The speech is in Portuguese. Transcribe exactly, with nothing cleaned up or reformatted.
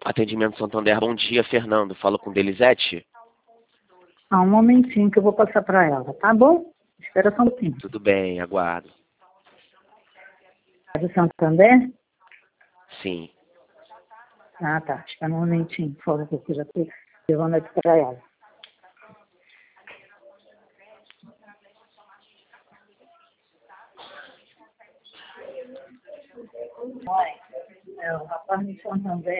Atendimento Santander, bom dia, Fernando. Falo com Delisete? Ah, um momentinho que eu vou passar para ela, tá bom? Espera só um pouquinho. Tudo bem, aguardo. É do Santander? Sim. Ah, tá. Espera um momentinho, por favor, que eu já estou levando aqui para ela. Mãe, é o rapaz do Santander.